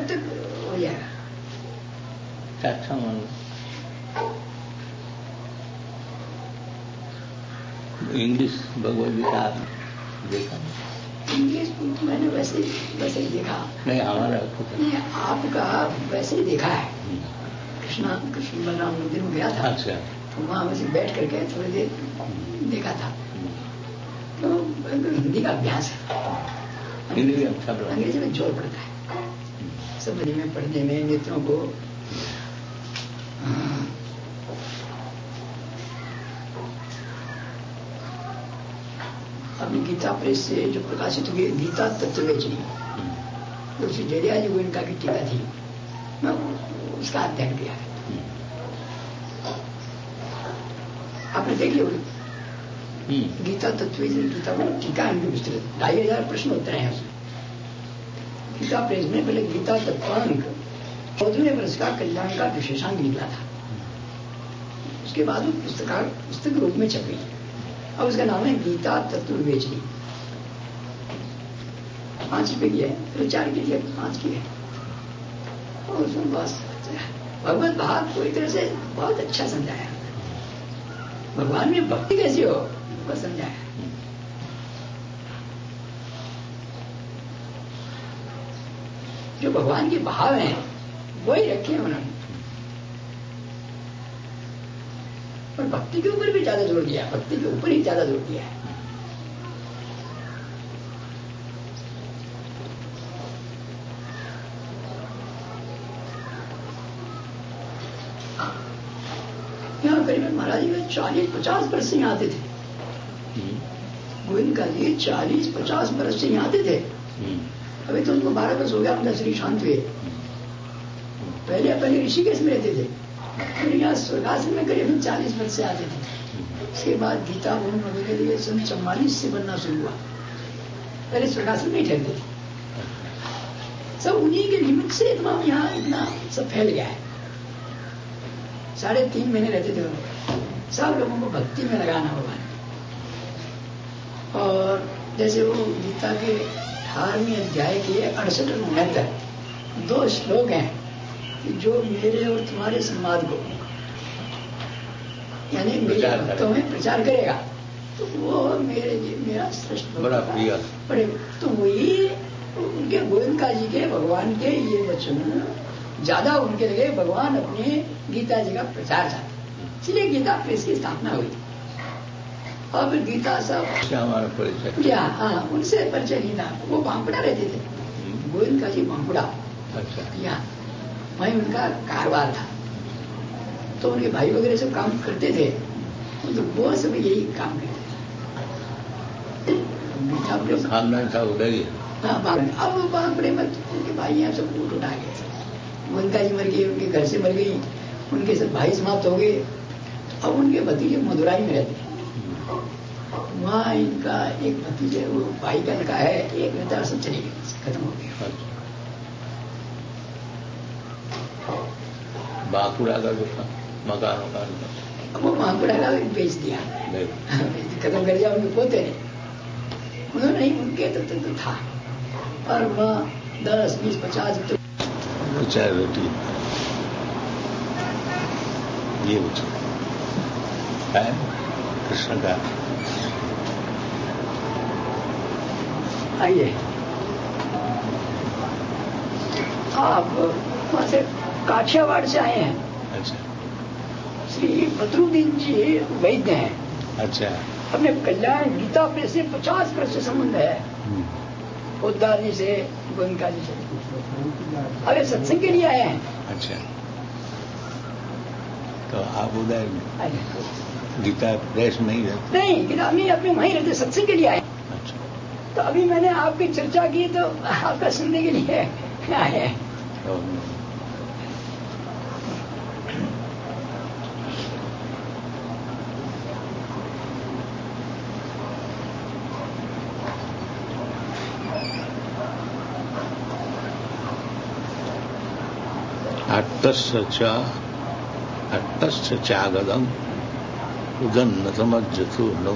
तक हो जाएगा। अच्छा मान इंग्लिश भगवद गीता देखा? इंग्लिश मैंने वैसे ही देखा। नहीं हमारा नहीं, आपका वैसे ही देखा है। कृष्ण बलराम मंदिर में गया था। अच्छा। तो वहां वैसे बैठ करके थोड़ी देर देखा था। तो हिंदी का अभ्यास है। हिंदी अच्छा अंग्रेजी में जोर पड़ता है समझने में, पढ़ने में, नेत्रों को। अपनी गीता प्रेस से जो प्रकाशित हुई गीता तत्ववेचनी, तो श्री जड़िया जी गोयनका की टीका थी, मैं उसका अध्ययन किया है। आपने देखी होगी गीता तत्ववेचनी, गीता में टीका है उनकी विस्तृत 2500 प्रश्न उत्तर हैं उसमें। गीता प्रेस में पहले गीता तत्वांक 14वें वर्ष का कल्याण का विशेषांक निकला था। उसके बाद वो पुस्तक रूप में छपी। अब उसका नाम है गीता तत्व विवेचनी। 5 रुपए की है, प्रचार के लिए 5 की है। और उसमें बस भगवत भाव पूरी तरह से बहुत अच्छा समझाया। भगवान में भक्ति कैसी हो वो समझाया। जो भगवान के भाव हैं वही रखे हैं उन्होंने, और भक्ति के ऊपर भी ज्यादा जोर दिया, भक्ति के ऊपर ही ज्यादा जोर दिया है। यहाँ करीबन महाराज जी 40-50 वर्ष से यहाँ आते थे। गोविंद जी 40-50 वर्ष से यहाँ आते थे। अभी तो उनको 12 वर्ष हो गया, उनका शरीर शांत हुए। पहले ऋषिकेश में रहते थे, फिर यहाँ स्वर्गाश्रम में करीबन 40 वर्ष से आते थे। उसके बाद गीता भवन वगैरह के लिए सन 44 से बनना शुरू हुआ। पहले स्वर्गाश्रम में ठहरते थे। सब उन्हीं के निमित्त से इतना यहाँ इतना सब फैल गया है। 3.5 महीने रहते थे लोग, सब लोगों को भक्ति में लगाना भगवान। और जैसे वो गीता के 18वें अध्याय के 68-69 2 श्लोक हैं कि जो मेरे और तुम्हारे संवाद को, यानी मेरे भक्तों में प्रचार करेगा, तो वो मेरा श्रेष्ठ बड़ा प्रिय बड़े। तो वही उनके गोविंदा जी के भगवान के ये वचन ज्यादा उनके लगे। भगवान अपने गीता जी का प्रचार चाहते, इसलिए गीता प्रेस की स्थापना हुई। अब गीता सब हमारा परिचय, हाँ, उनसे परिचय नहीं था। वो बांकुड़ा रहते थे, गोविंदा जी बांकुड़ा। अच्छा। यहाँ वहीं उनका कारोबार था, तो उनके भाई वगैरह सब काम करते थे, तो वो सब यही काम करते थे। खानदान था उधर ही। हाँ, अब बांकुड़े में उनके भाई यहाँ सब कूट उठा गए। गोविंदा जी मर गए, उनके घर से मर गई, उनके सब भाई समाप्त हो गए। अब उनके भतीजे मदुराई में रहते, वहाँ इनका एक भतीजे वो भाई का लड़का है, एक नेता सब चले गए, खत्म हो गया। बांकुड़ा का जो था मकान अब वो बांकुड़ा का बेच दिया, खत्म कर दिया। उनके पोते ने, उन्होंने नहीं, उनके तो था। और वहाँ 10, 20, 50 चाय रोटी ये है कृष्ण का। आइए, आप वहां से काठियावाड़ से आए हैं। अच्छा। श्री बदरुद्दीन जी वैद्य हैं। अच्छा। अपने कल्याण गीता प्रेस से 50 वर्ष से संबंध है, पोद्दार जी से, गोयनका जी से। अरे सत्संग के लिए आए हैं। अच्छा, तो आप उधर गीता प्रेस नहीं रहते? नहीं, गीता नहीं, अपने वहीं रहते, सत्संग के लिए आए। अच्छा। तो अभी मैंने आपकी चर्चा की तो आपका सुनने के लिए आए हैं। अट्टस्य चागदम् उदन्नतमज्जतु नो।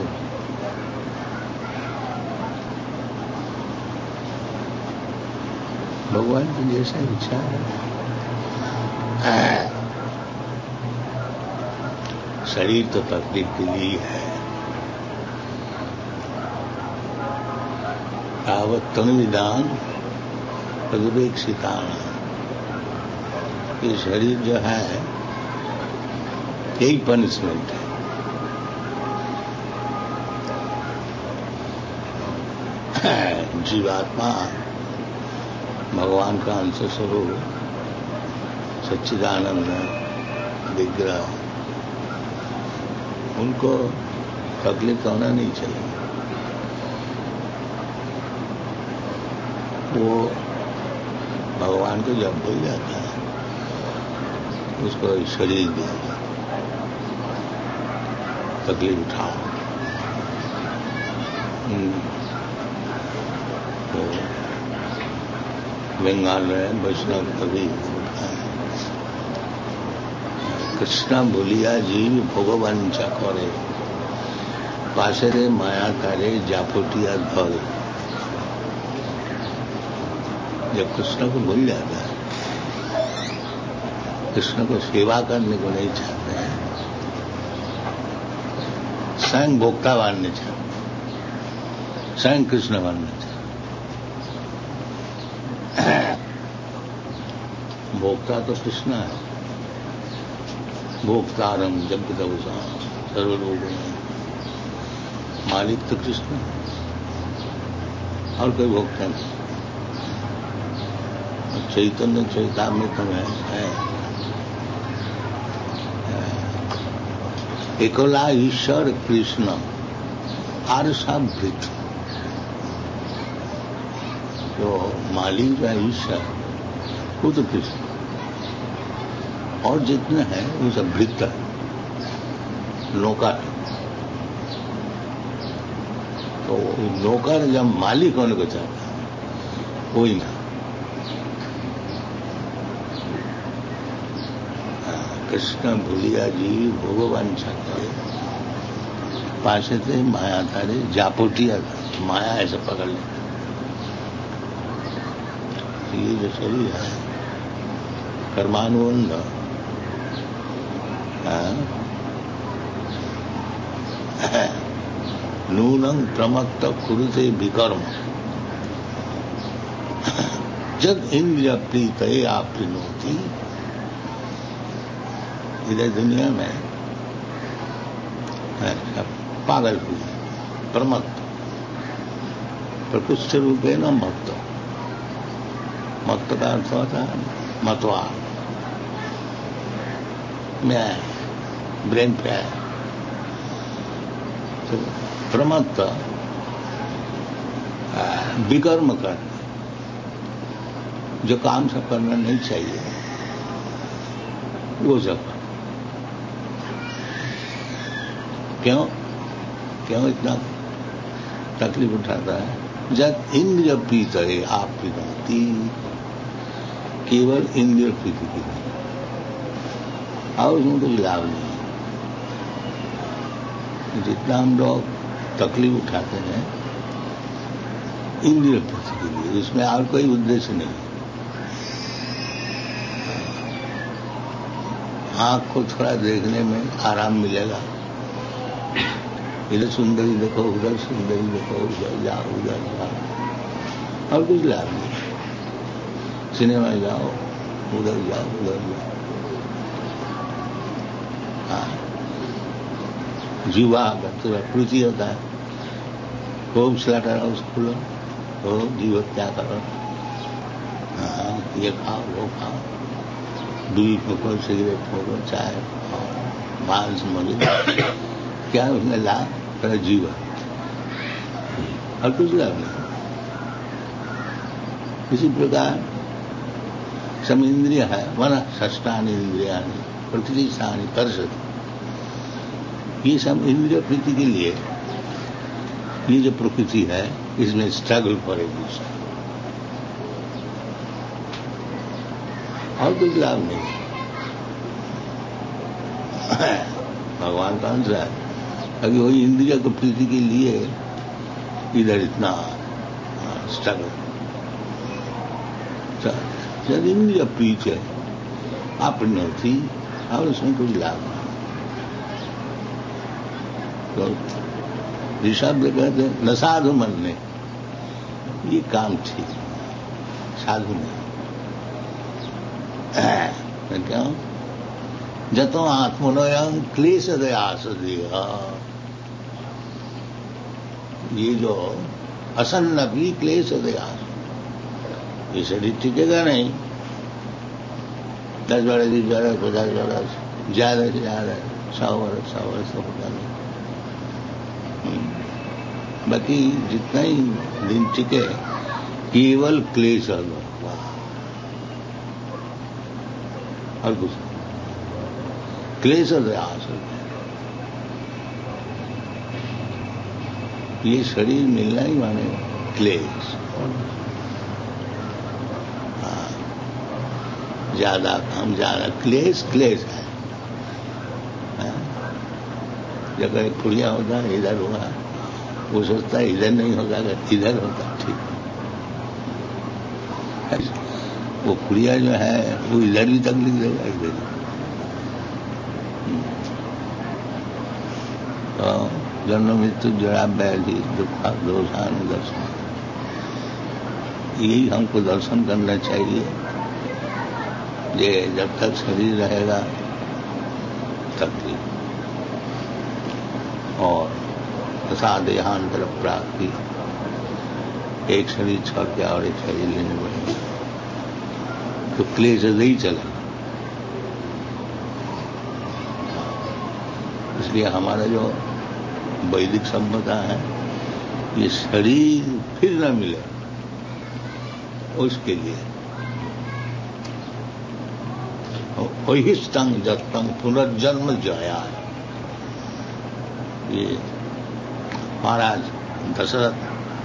भगवान की जैसा इच्छा है। शरीर तो तकलीफ के लिए है। तावत तनुविदान तदुपेक्षितान। ये शरीर जो है यही पनिशमेंट है। जीवात्मा भगवान का अंश स्वरूप सच्चिदानंद विग्रह, उनको तकलीफ होना नहीं चाहिए। वो भगवान को जब भूल जाता है उसको शरीर दिया तकलीफ उठाओ। तो बंगाल में वैष्णव कवि कृष्ण भूलिया जीव भगवांचा करे, पाशरे माया करे जापोटिया धरे। जब कृष्ण को भूल जाता है, कृष्ण को सेवा करने को नहीं चाहते हैं, स्वयं भोक्ता बनने चाहते, स्वयं कृष्ण बनना चाहते। भोक्ता तो कृष्ण है। भोक्तारम जगदवसा सर्वलोक में, मालिक तो कृष्ण है और कोई भोक्ता नहीं। चैतन्य चैतामृत में है एकला ईश्वर कृष्ण आरसाभृत। तो मालिक जो है ईश्वर वो तो कृष्ण, और जितने हैं वो सब भृत है, नौकर। तो नौकर जब मालिक होने को चाहता है कोई ना, कृष्ण भूलिया जी भगवान छाते पासे थे माया थारे जापोटिया था, माया ऐसे पकड़ ले। ये जो शरीर है कर्मानुबंध, नूनं प्रमत्त कुरुते विकर्म, जब इंद्रिय प्रीत आपनोती। इधर दुनिया में पागल हुई प्रमत्त, प्रकृष्ट रूपे न मत्त। मत्त का अर्थ होता है मतवा, मैं ब्रेन पे है। तो प्रमत्त विकर्म करना, जो काम सब करना नहीं चाहिए वो सब। क्यों इतना तकलीफ उठाता है? जब इंद्रिय प्रीत है आप प्रीति, केवल इंद्रिय प्रीति की नहीं, और उसमें कोई लाभ नहीं। जितना हम लोग तकलीफ उठाते हैं इंद्रिय प्रीति के लिए, उसमें और कोई उद्देश्य नहीं। आंख को थोड़ा देखने में आराम मिलेगा, इधर सुंदरी देखो, उधर सुंदरी देखो, उधर जाओ, उधर जाओ, और कुछ लाभ नहीं। सिनेमा जाओ, उधर जाओ, उधर जाओ। हाँ, जीवा पूरा प्रीति होता है। खूब स्लाटर हाउस खुलो, तो जीव क्या करो, हाँ ये खाओ, वो खाओ, बीड़ी फूको, सिगरेट फूको, चाय खाओ, मांस मछली, क्या उसमें लाभ? जीव और कुछ लाभ नहीं। इसी प्रकार सम इंद्रिय है, मन षष्ठानि इंद्रियानि प्रतिष्ठानि कर्षति। ये सब इंद्रिय प्रीति के लिए, ये जो प्रकृति है इसमें स्ट्रगल करेगी, और कुछ लाभ नहीं। भगवान का अंश है, अभी वही इंद्रिय को प्रीति के लिए इधर इतना स्ट्रगल। जब इंद्रिय पीछे अपनी होती और उसमें कोई लाभ नहीं। तो ऋषभ कहते न साधु मन ने ये काम ठीक साधु नहीं क्या जतो आत्मनोयं क्लेश दयास दिया। ये जो असन्न भी क्लेश दयास ये शरीर टिकेगा नहीं। 10 वर्ष 20 वर्ष 50 वर्ष ज्यादा से ज्यादा 100 वर्ष तो होगा नहीं। बाकी जितना ही दिन टिके केवल क्लेश और कुछ क्लेश दयास। ये शरीर मिलना ही माने क्लेश। ज्यादा काम ज्यादा क्लेश है। जब एक खुड़िया होता है इधर होगा वो सोचता है इधर नहीं होगा इधर होगा ठीक। वो खुड़िया जो है वो इधर भी तकलीफ देगा इधर। तो जन्म मृत्यु जरा व्याधि दुख दोषान दर्शन यही हमको दर्शन करना चाहिए। ये जब तक शरीर रहेगा तब भी और तथा देहांतर प्राप्ति एक शरीर छोड़ के और एक शरीर लेने पड़ेगा तो क्लेश ही चलेगा। इसलिए हमारा जो वैदिक सभ्यता है ये शरीर फिर न मिले उसके लिए वहिष्टंग जत्तंग पुनर्जन्म जया। ये महाराज दशरथ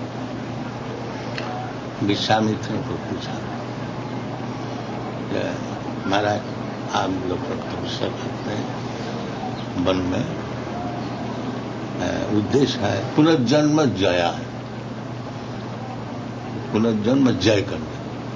विश्वामित्र को पूछा महाराज आप लोग तपस्या करते हैं वन में उद्देश्य है पुनर्जन्म जया पुनर्जन्म जय करना।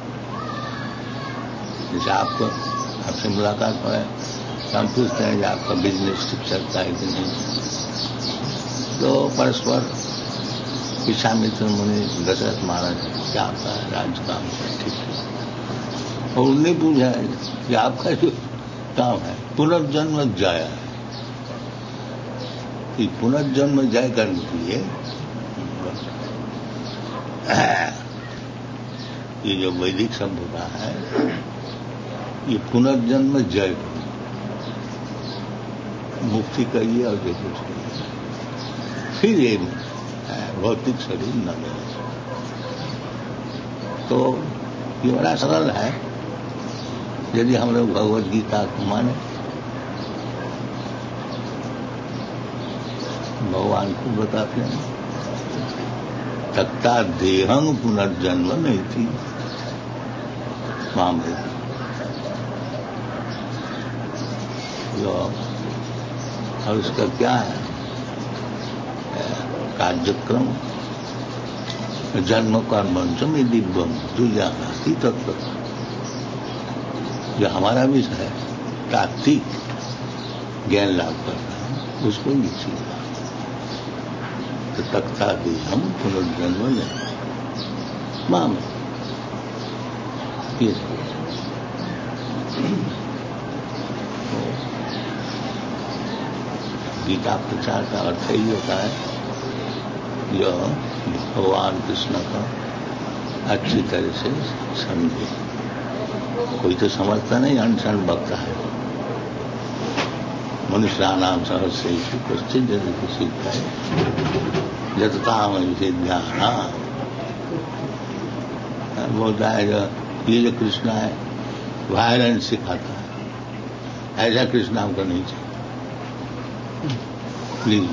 जैसे आपसे मुलाकात हो है हम पूछते हैं कि आपका बिजनेस ठीक चलता है कि नहीं। तो परस्पर विश्वामित्र मुनि दशरथ महाराज क्या आपका राज्य काम ठीक है और उन्होंने पूछा है कि आपका जो काम है पुनर्जन्म जय है कि पुनर्जन्म जय करने के लिए ये जो वैदिक सभ्यता है ये पुनर्जन्म जय मुक्ति करिए और जो कुछ करिए फिर ये भौतिक शरीर न मिले। तो ये बड़ा सरल है यदि हम लोग भगवद गीता को माने। भगवान को बताते हैं तक्ता देहं पुनर्जन्म नहीं थी मामले और उसका क्या है कार्यक्रम जन्म कर्मंचम दिव्यम दुर्जानाती तत्व जो हमारा विषय है तात्विक ज्ञान लाभ करना है उसको ही चीज तो तख्ता दे हम पुनर्जन्म नहीं माम ये गीता प्रचार का अर्थ ही होता है जो भगवान कृष्ण का अच्छी तरह से समझे। कोई तो समझता नहीं अनशन बकता है। मनुष्य नाम सहस्य क्वेश्चन यदि किसी का जतताम विषय ध्यान बोलता है ये जो कृष्ण है वायलेंस सिखाता है ऐसा कृष्ण हमको नहीं चाहिए प्लीज।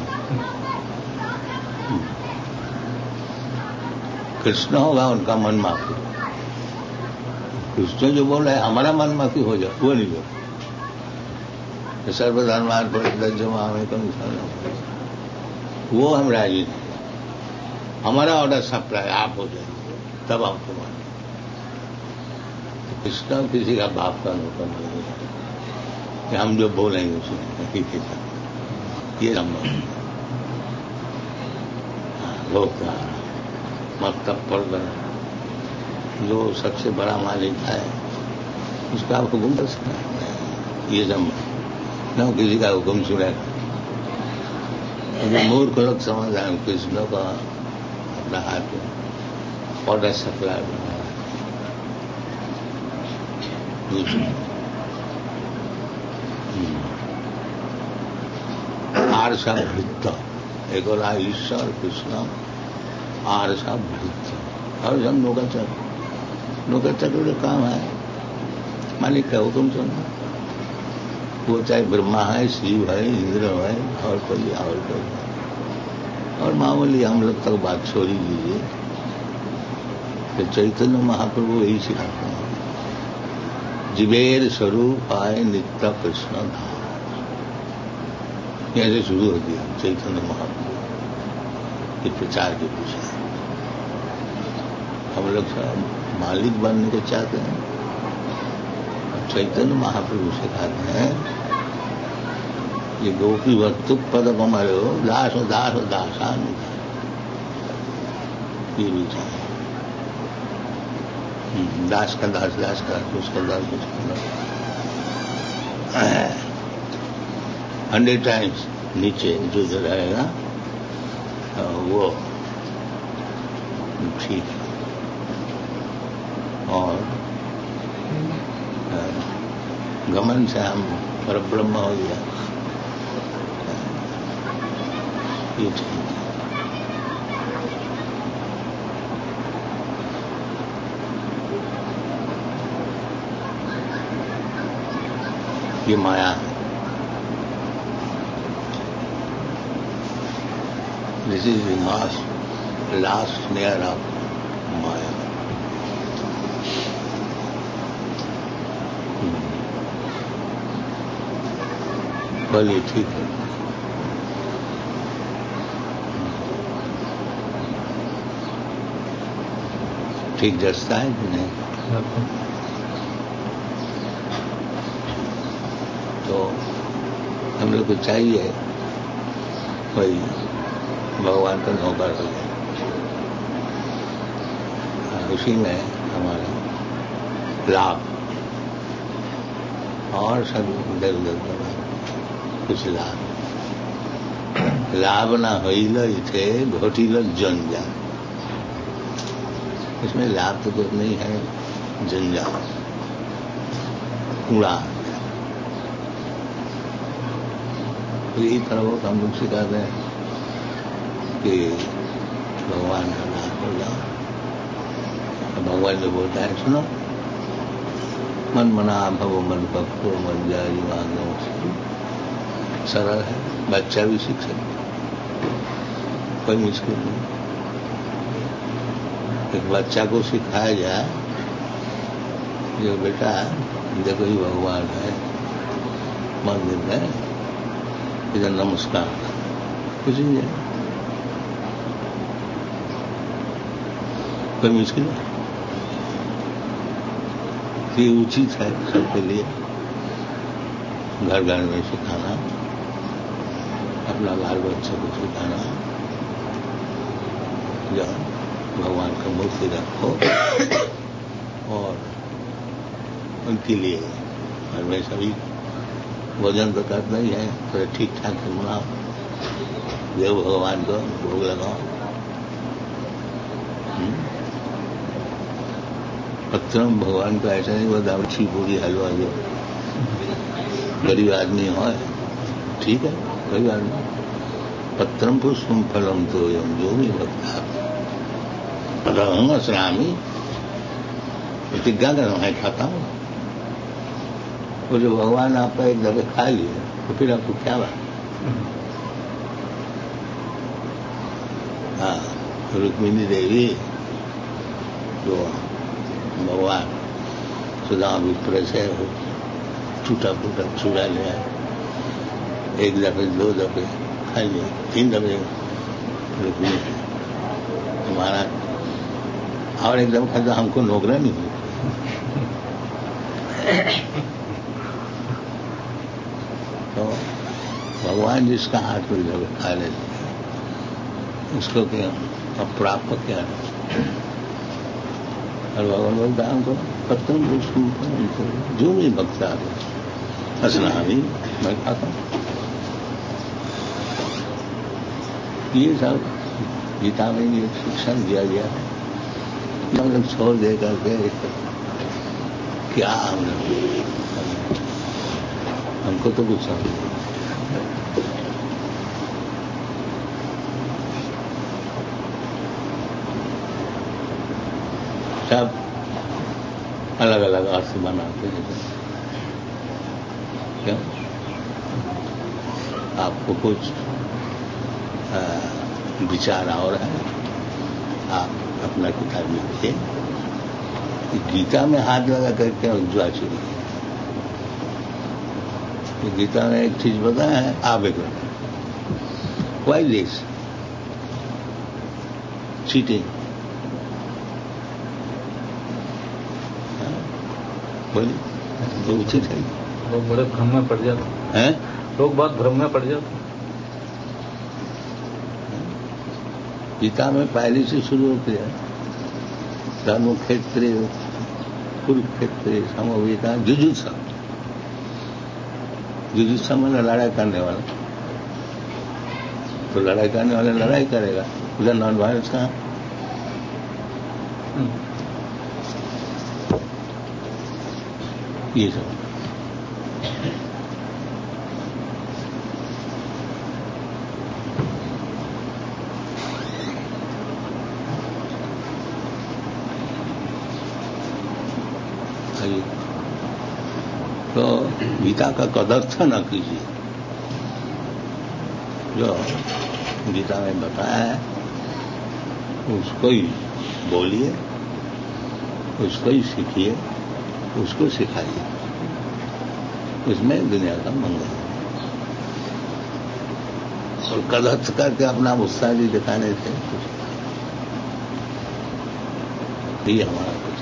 कृष्ण होगा उनका मन माफी। कृष्ण जो बोल रहे हैं हमारा मन माफी हो जाए वो नहीं होगा। सर्वधर्मान परित्यज्य में कम वो हम राजी नहीं। हमारा ऑर्डर सब प्राय आप हो जाए तब हमको मान इसका किसी का बाप का नौकर नहीं है कि हम जो बोलेंगे उसमें हकीकत ये संभव है। भोक्ता मतलब पर जो सबसे बड़ा मालिक है उसका आप हुक्म कर सकते हैं, ये संभव न किसी का हुक्म सुनेगा। मूर्ख लोग समझ रहे हैं कृष्ण का अपना हाथ में ऑर्डर सप्लाई बनाया आरसा भृत्य एक और ईश्वर कृष्ण आरसा भृत्य और हम नौकर चक्र काम है मालिक का हुक्म सुनना। वो चाहे ब्रह्मा है, शिव है, इंद्र है और कोई और मामूली हम लोग तक बात छोड़ी दीजिए कि चैतन्य महाप्रभु यही सिखाते हैं, जीवेर स्वरूप आए नित्य कृष्ण धाम। ऐसे शुरू होती है चैतन्य महाप्रभु के प्रचार के पीछे। हम लोग सब मालिक बनने को चाहते हैं, चैतन्य महाप्रभु सिखाते हैं ये गोपी वस्तु पद कमायो दास दास दासान ये विचार दास का दास दास का उसका दास उसका दास 100 टाइम्स नीचे जो रहेगा वो ठीक है। और गमन से हम परब्रह्म हो गया ये ठीक है। ये माया है। This is the last layer of maya. बोलिए ठीक है। ठीक जचता है कि नहीं? तो हम लोग को चाहिए कोई भगवान का नौकर हो जाए, उसी में हमारा लाभ और सब इधर उधर कुछ लाभ ना होइल इथे घोटिल जंजाल। इसमें लाभ तो कुछ नहीं है, जंजाल कूड़ा। यही तरह हम लोग सिखाते हैं कि भगवान का नाम हो जाओ। भगवान जो बोलता है सुनो, मन मना भव मन भक्तो मन जारी मांगो। सरल है, बच्चा भी सीख सकता, कोई मुश्किल नहीं। एक बच्चा को सिखाया जाए जो बेटा देखो ही भगवान है, मंदिर में इधर नमस्कार कुछ नहीं है, कोई मुश्किल नहीं। ये उचित है सबके लिए घर घर में सिखाना, अपना बाल बच्चे को सिखाना। जाओ भगवान का मूर्ति रखो और उनके लिए घर में सभी भोजन तो करना ही है, तो ठीक ठाक से बनाओ, देव भगवान को भोग लगाओ। पत्रम भगवान को ऐसा नहीं बोलता अच्छी पूरी हलवा जो गरीब आदमी हो, ठीक है कोई बात नहीं। पत्रम पुष्पम फलम तो जो भी भक्ता श्रामी प्रतिज्ञा कर मैं खाता हूँ। वो जो भगवान आपका एक दफे खा लिए तो फिर आपको क्या बात। हाँ, रुक्मिणी देवी जो भगवान सुदामा विप्र से टूटा फूटा चूड़ा ले आए, एक दफे दो दफे खा लिए, 3 दफे रुक्मिणी हमारा और एकदम खाता हमको नौकरा नहीं हुई। तो भगवान जिसका हाथ में जब खा लेते उसको क्या अब प्राप्त क्या है। और भगवान बोलता है हमको पत्तन जो भी भक्त आ गए हंसना भी मैं खाता हूं। ये सब गीता में ये शिक्षण दिया गया है। मतलब छोड़ दे करके क्या हमको तो कुछ समझ सब अलग अलग अर्थ बनाते हैं। क्यों आपको कुछ विचार और है आप अपना किताब लिखिए। गीता में हाथ लगा करके जुआ चुरी। गीता में एक चीज बताया है आवेग। वाई दिस चीटिंग बोलिए जो उचित है। लोग बड़े भ्रम में पड़ जाते हैं। लोग बहुत भ्रम में पड़ जाते हैं। गीता में पहले से शुरू होती है धर्म क्षेत्रीय कुरुक्षेत्रीय समवेता जुजुत्सा। जुजुत्सा मैंने लड़ाई करने वाला। तो लड़ाई करने वाले लड़ाई करेगा उधर नॉन वायलेंस कहाँ। ये सब तो गीता का कदर्थ न कीजिए। जो गीता में बताया है उसको ही बोलिए, उसको ही सीखिए, उसको सिखाइए। उसमें दुनिया का मंगल है। और कदर्थ करके अपना उत्साह भी दिखाने से ये हमारा कुछ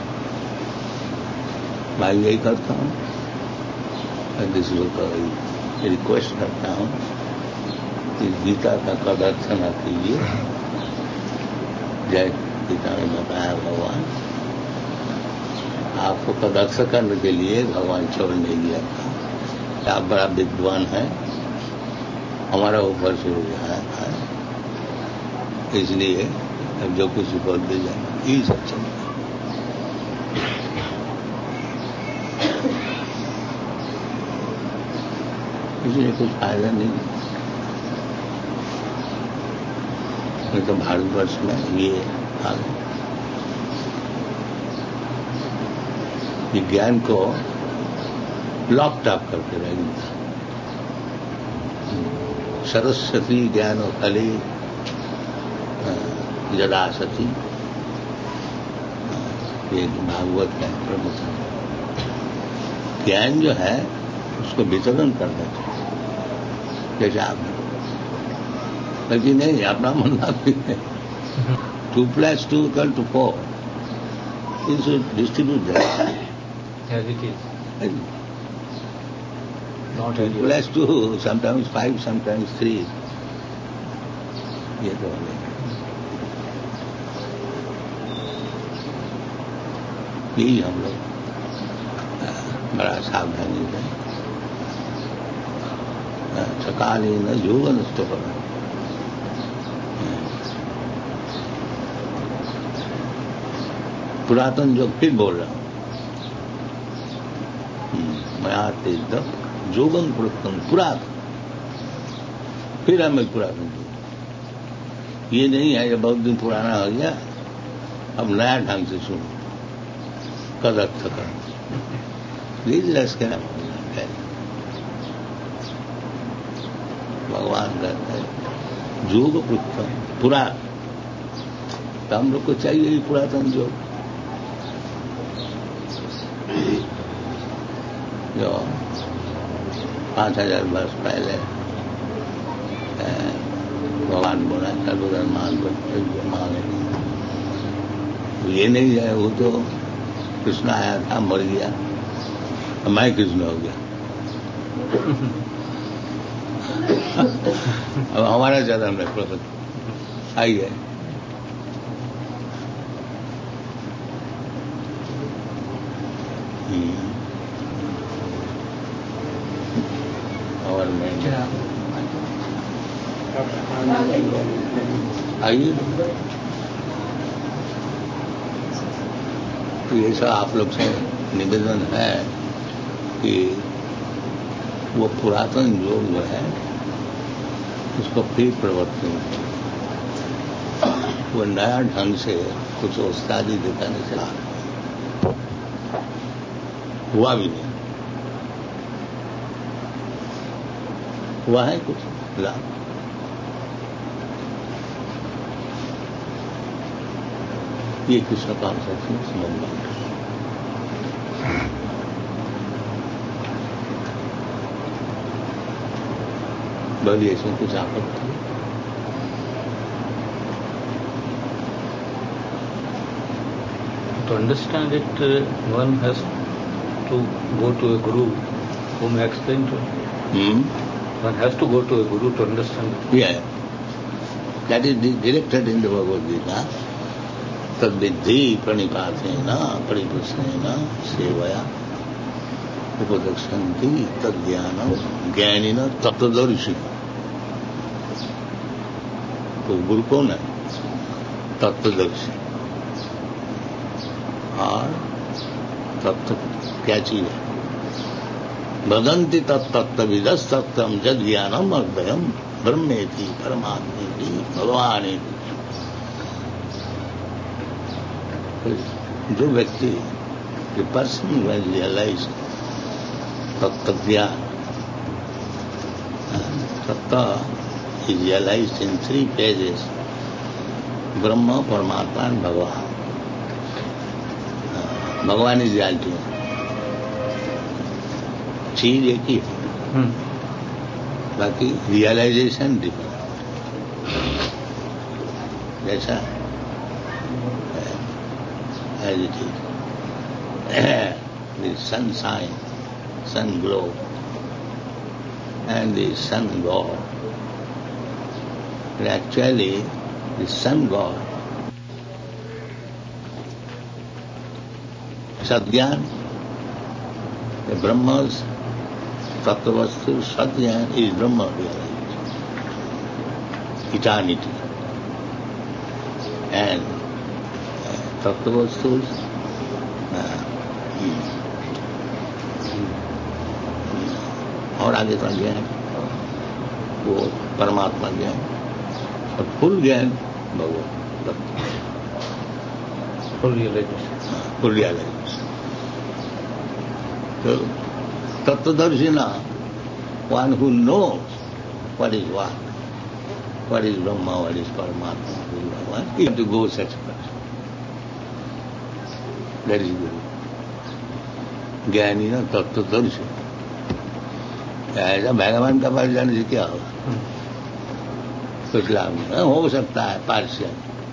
मैं यही करता हूं। रिक्वेस्ट करता हूं कि गीता का कदर्थ न कीजिए। जय गीता में बताया भगवान आपको कदर्थ करने के लिए भगवान छोड़ नहीं दिया था। आप बड़ा विद्वान है हमारा ऊपर से हो गया है इसलिए अब जो कुछ बोल दे जाए यही सब चलता। इसलिए कुछ फायदा नहीं। तो भारतवर्ष में ये हाल विज्ञान को लॉक्ड अप करके रहेंगे। सरस्वती ज्ञान और कली जदा सती ये भागवत का प्रमुख ज्ञान जो है उसको वितरण करना चाहिए। जैसे आप लेकिन नहीं अपना मानना भी है 2+2 = 4 you should distribute that as it is. Not 2+2 sometimes 5 sometimes 3 ये तो है। यही हम लोग बड़ा सावधानी है। सकालीन योगन स्तोत्र पुरातन योग फिर बोल रहा हूं मैं आते जोगन पुरुषम पुरातन फिर हमें पुरातन योग। ये नहीं है कि बहुत दिन पुराना हो गया अब नया ढंग से सुनो कदर्थ कर प्लीज रस क्या भगवान कहते हैं योग पुरुषम पुरातन। तो हम लोग को चाहिए ही पुरातन योग जो 5000 वर्ष पहले भगवान बोला सर्वधर्म मान ये नहीं है। वो तो कृष्ण आया था मर गया मैं कृष्ण हो गया। अब हमारा ज्यादा हमने प्रकट आई है। और मैं आइए तो ये सब आप लोग से निवेदन है कि वो पुरातन योग जो है उसको फिर प्रवर्तन, वो नया ढंग से कुछ उस्तादी दिखाने से हुआ भी नहीं, हुआ है कुछ लाभ। ये कृष्ण कॉन्सेप्ट में समझ बोलिए, इसमें कुछ आपत्ति? To understand it, one has to go to a guru whom I explained to. One has to go to a guru to understand it. Yeah, that is directed in the Bhagavad Gita. Tad viddhi pranipathena pariprasena sevaya उपदक्षन्ति तज्ञानम ज्ञानिना तत्वदर्शी। तो गुरु कौन है? तत्वदर्शी। और तत्व क्या चीज है? वदन्ति तत्तत्त्वविदस् तत्त्वम् जद ज्ञानम अद्वयम् ब्रह्मेति परमात्मेति भगवानेति। जो व्यक्ति पर्सन will realize तत्व ज्ञान, तत्व is realized in 3 phases: ब्रह्म, परमात्मा और भगवान। भगवान इज रियलिटी, चीज एक ही है, बाकी रियलाइजेशन डिफरेंट। जैसा as it is sun shine, sun glow, and the sun god. But actually, the sun god, Satgyan, the Brahma's Tattvavastu, Satgyan is Brahma realized, eternity. And Tattvavastu's और आगे का ज्ञान वो परमात्मा ज्ञान, और फुल ज्ञान भगवत फुल रियलाइजेशन। तो तत्वदर्शी ना, one who knows what is what is Brahma, what is Paramatma, Bhagwan, you have to go such person, that is guru. ज्ञानी ना तत्वदर्शी। ऐसा भगवान का पास जाने से क्या होगा? कुछ लाभ नहीं हो सकता है, पार्शियल।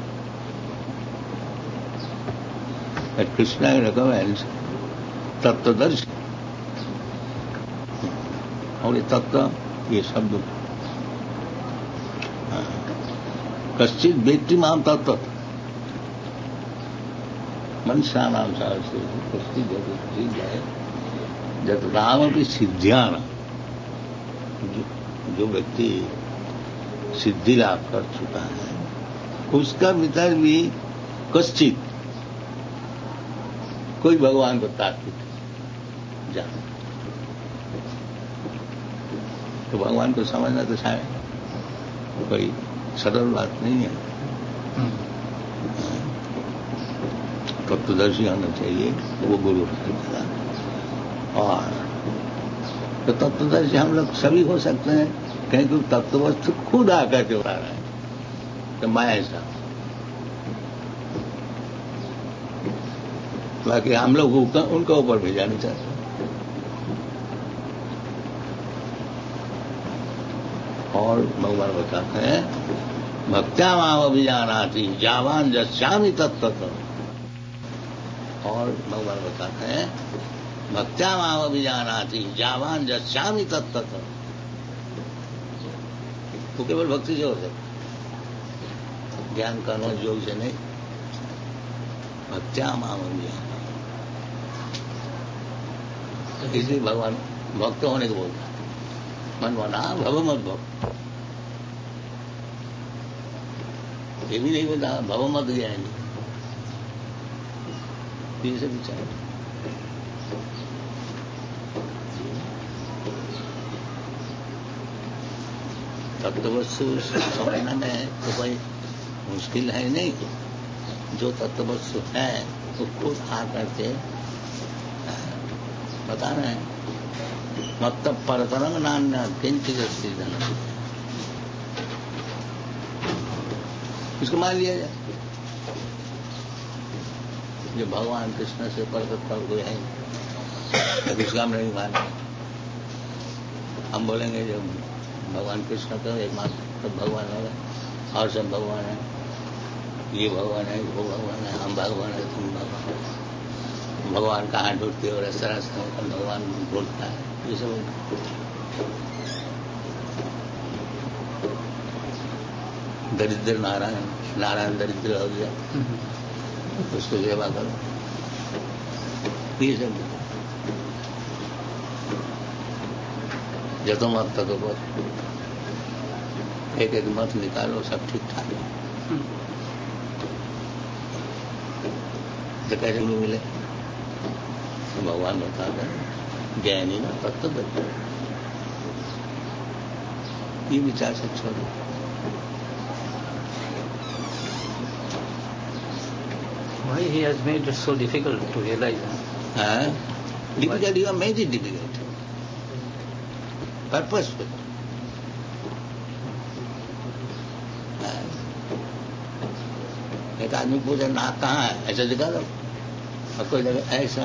कृष्णा रिकमेंड्स तत्वदर्शी। और ये तत्व, ये शब्द कश्चित व्यक्ति माम तत्व मनुष्या नाम से कश्चित जब राम की सिद्धियां, जो व्यक्ति सिद्धि लाभ कर चुका है उसका भीतर भी कश्चित कोई भगवान को तात्विक जान, तो भगवान को समझना तो शायद कोई सरल बात नहीं है। तत्वदर्शी होना चाहिए, वो गुरु है। और तो तत्वदर्शी हम लोग सभी हो सकते हैं, क्योंकि तत्ववस्तु खुद आकर के बता रहा है कि मैं ऐसा। बाकी हम लोग उनका ऊपर भेजा नहीं चाहते। और भगवान बताते हैं भक्त्या माम अभिजानाति जावान जस्यामि तत्तत्। और भगवान बताते हैं भक्त्या माम अभिजानाति जावान जस्यामि तत्तत। तो केवल भक्ति से हो सकता, ज्ञान कर्म योग से नहीं। भक्त्या माम अभिजानाति, इसलिए भगवान भक्त होने को बोलता है। मन बना भव मत भव, ये भी नहीं बोलता भव मत ज्ञानी, ये सब विचार। तत्ववस्तु समझना में तो कोई मुश्किल है नहीं। जो तत्ववस्तु है उसको आकर के बता रहे हैं। मतलब परतरंग नान्य किंचित अस्ति धन, इसको मान लिया जाए। जो भगवान कृष्ण से परतत्पर कोई है उसका हम नहीं माने। हम बोलेंगे जो भगवान कृष्ण का एकमात्र भगवान है और सब भगवान है, ये भगवान है वो भगवान है, हम भगवान है तुम भगवान है। भगवान कहाँ ढूंढते और इस तरह से भगवान ढूंढता है, ये सब दरिद्र नारायण, नारायण दरिद्र हो गया, उसको सेवा करो, ये सब जतो मत ततो मत, एक एक मत निकालो सब ठीक ठाक है। तो कैसे गुरु मिले तो भगवान बता दें ज्ञानी ना तत्व, ये विचार से छोड़ो। Why he has made it so difficult to realize? Difficult, you have made it difficult. Purposeful. एक आदमी पूछे नाक कहाँ है, ऐसा दिखा दो, और कोई लगे ऐसा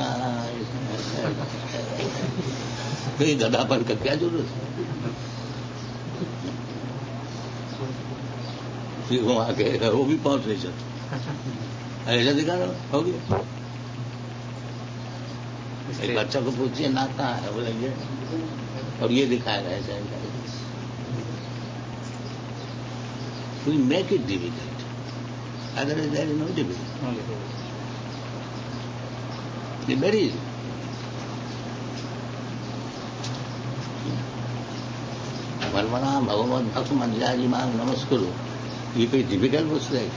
कोई गधापन का क्या जरूरत है, वहां के वो भी पहुंच नहीं सकते, ऐसा दिखा दो हो गया। एक बच्चा को पूछिए नाक कहाँ है, बोलेंगे और ये दिखाएगा ऐसा। We make it difficult. Otherwise there is no difficulty. It's very easy. वर्मणा भगवत भक्त मंजरी मांग नमस्कुरु, ये कोई डिफिकल्ट वस्तु है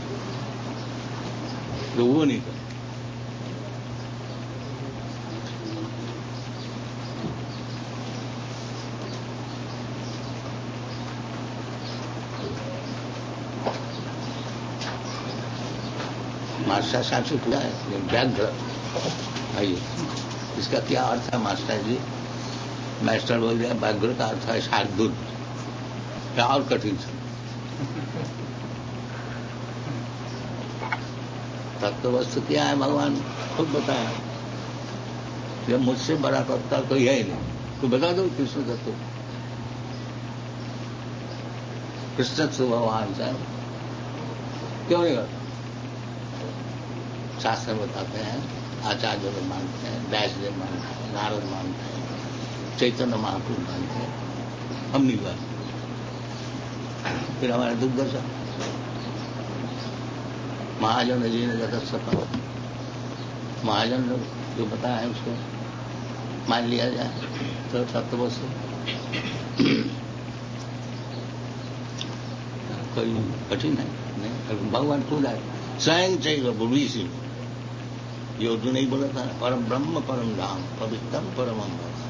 तो वो नहीं कर। मास्टर साहब से पूछा है व्याघ्र, आइए इसका क्या अर्थ है मास्टर जी? मास्टर बोल दिया व्याघ्र का अर्थ है शार्दूल, क्या और कठिन से। तत्व वस्तु क्या है भगवान खुद बताया, जब मुझसे बड़ा तत्व कोई है ही नहीं, तो बता दो कृष्ण तत्व, कृष्ण तत्व भगवान साहब क्यों नहीं करता? शास्त्र बताते हैं, आचार्य लोग मानते हैं, व्यासदेव मानते हैं, नारद मानते हैं, चैतन्य महाप्रभु मानते हैं, हम नहीं मानते। फिर हमारे दुर्दशा महाजन जी ने जगत सफल, महाजन लोग जो बताया है उसको मान लिया जाए तो तत्व से कोई कठिन है नहीं। भगवान खुद आए स्वयं चाहिए बुढ़ी सी, ये उर्दू नहीं बोला था, परम ब्रह्म परम धाम पवित्रम परम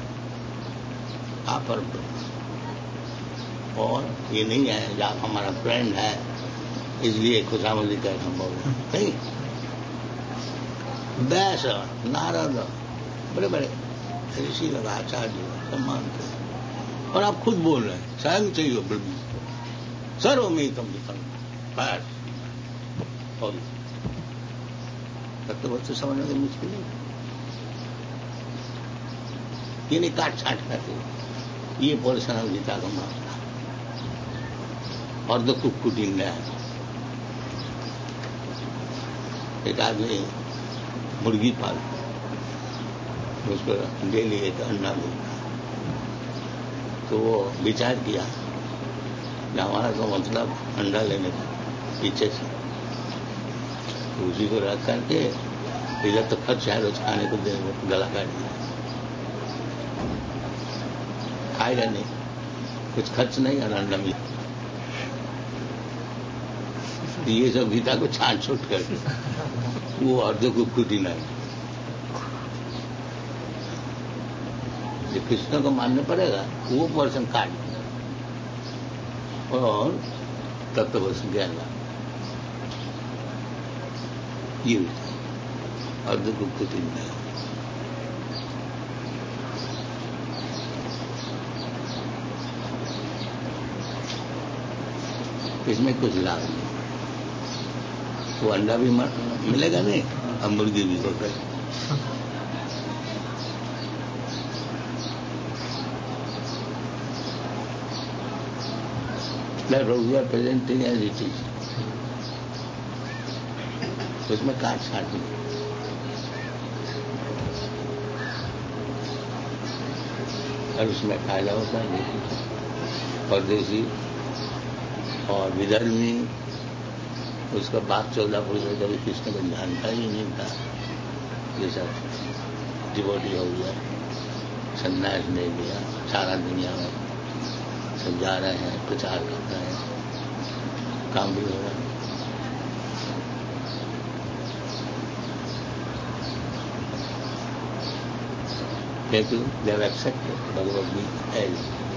आप परम ब्रह्म। और ये नहीं है जो आप हमारा फ्रेंड है इसलिए खुशामदी कर हम बोल नहीं। व्यास नारद बड़े बड़े ऋषि लोग आचार्य सब मानते हैं, और आप खुद बोल रहे हैं स्वयं चाहिए ब्रह्म सर्वमेतम बस। और तत्व वस्तु समझने की मुश्किल है, ये नहीं काट छाट करते। ये पोर्शन गीता का मामला और तो कुक्कुटिंग है। एक आदमी मुर्गी पाल, उसको डेली एक अंडा मिलता। तो वो विचार किया कि हमारा तो मतलब अंडा लेने का पीछे से, तो उसी को रख करके इधर तो खर्च है रोज खाने को दे, गला काट दिया, खाएगा नहीं, कुछ खर्च नहीं और अंडा मिला। ये सब गीता को छाट छूट कर वो अर्ध को खुद ही नहीं, जो कृष्ण को मानना पड़ेगा वो पर्सन काट और तत्व बस ज्ञान ला, ये अर्ध को खुद ही नहीं। इसमें कुछ लाभ नहीं, वो अंडा भी मिलेगा नहीं और मुर्गी भी हो गई। Like we are presenting as it is, उसमें काट छाट नहीं। और उसमें फायदा होता है परदेशी और विधर्मी, उसका बाप 14 पुरुष कभी कृष्ण को जानता ही नहीं था। ये सब डिवोटी हो गया, संन्यास ले लिया, सारा दुनिया में सब जा रहे हैं, प्रचार कर रहे हैं, काम भी हो रहा है। लेकिन जब एक्सेप्ट भगवद गीता एज